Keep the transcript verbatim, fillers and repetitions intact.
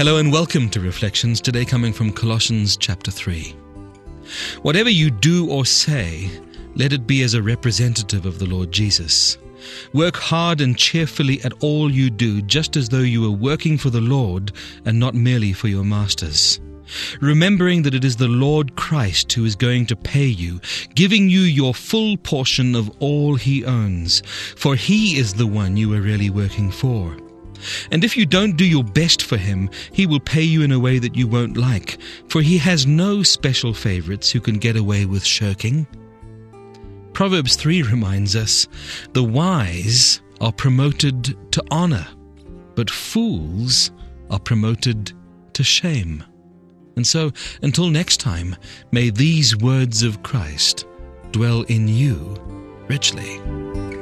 Hello and welcome to Reflections, today coming from Colossians chapter three. Whatever you do or say, let it be as a representative of the Lord Jesus. Work hard and cheerfully at all you do, just as though you were working for the Lord and not merely for your masters. Remembering that it is the Lord Christ who is going to pay you, giving you your full portion of all He owns, for He is the one you are really working for. And if you don't do your best for Him, He will pay you in a way that you won't like, for He has no special favorites who can get away with shirking. Proverbs three reminds us, the wise are promoted to honor, but fools are promoted to shame. And so, until next time, may these words of Christ dwell in you richly.